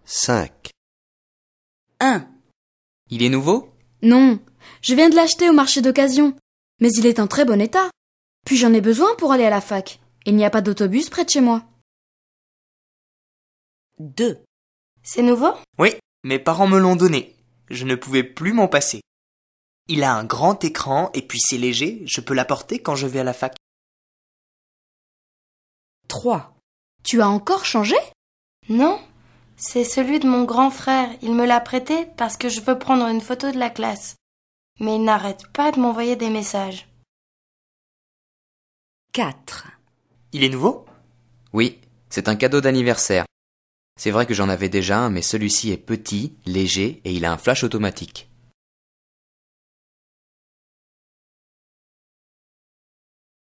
5. 1. Il est nouveau ? Non, je viens de l'acheter au marché d'occasion, mais il est en très bon état. Puis j'en ai besoin pour aller à la fac. Il n'y a pas d'autobus près de chez moi. 2. C'est nouveau? Oui, mes parents me l'ont donné. Je ne pouvais plus m'en passer. Il a un grand écran et puis c'est léger, je peux l'apporter quand je vais à la fac. 3. Tu as encore changé? Non, c'est celui de mon grand frère. Il me l'a prêté parce que je veux prendre une photo de la classe. Mais il n'arrête pas de m'envoyer des messages. 4. Il est nouveau ? Oui, c'est un cadeau d'anniversaire. C'est vrai que j'en avais déjà un, mais celui-ci est petit, léger et il a un flash automatique.